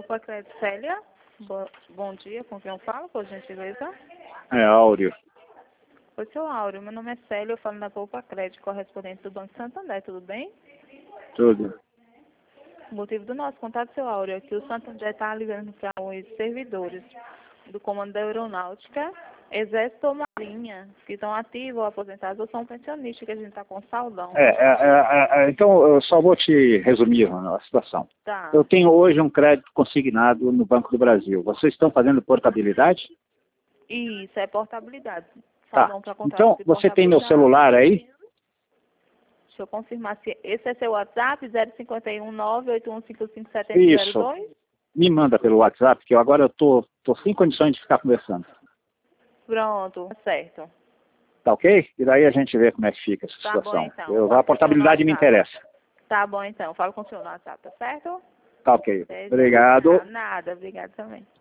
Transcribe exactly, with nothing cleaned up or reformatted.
Poupa Crédito Célia. Bo bom dia, com quem eu falo, por gentileza? É, Áureo. Oi, seu Áureo, meu nome é Célia, eu falo da Poupa Crédito, correspondente do Banco Santander, tudo bem? Tudo. O motivo do nosso contato, seu Áureo, é que o Santander está ligando para os servidores do Comando da Aeronáutica, Exército ou Marinha, que estão ativos ou aposentados ou são pensionistas, que a gente está com saudão. É, é, é, é, então, eu só vou te resumir a situação. Tá. Eu tenho hoje um crédito consignado no Banco do Brasil. Vocês estão fazendo portabilidade? Isso, é portabilidade. Tá. Saudão para contrato Então, de você tem meu portabilidade. celular aí? Deixa eu confirmar se esse é seu WhatsApp, zero cinco um nove oito um cinco cinco sete zero Isso. dois. Me manda pelo WhatsApp, que eu agora eu tô, tô sem condições de ficar conversando. Pronto, certo. Tá ok? E daí a gente vê como é que fica essa Tá situação. bom, então. Eu, Fala a com o senhor no portabilidade me WhatsApp. interessa. Tá bom, então. Fala com o senhor no WhatsApp, tá certo? Tá ok. Até já. Obrigado. Nada, obrigado também.